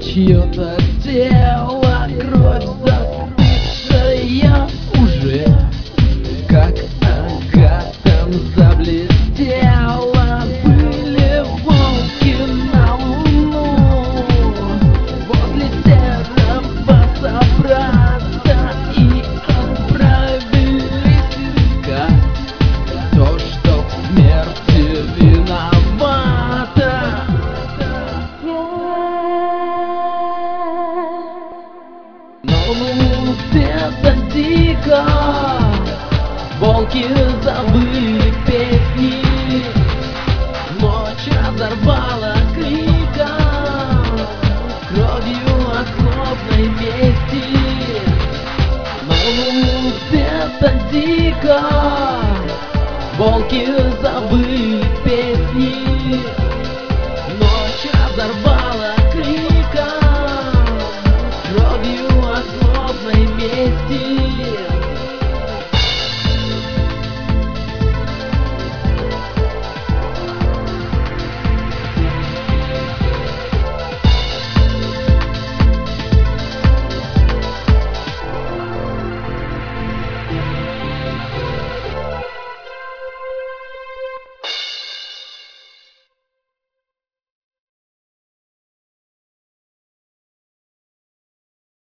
Чье-то тело, кровь застывшая уже, как агатом заблестела. Были волки на луну, возле серого собраться и отправились искать то, что в смерти виновато. Но где-то дико волки забыли песни, ночь разорвала криком, кровью от злобной мести. Но где-то дико волки забыли песни, ночь разорвала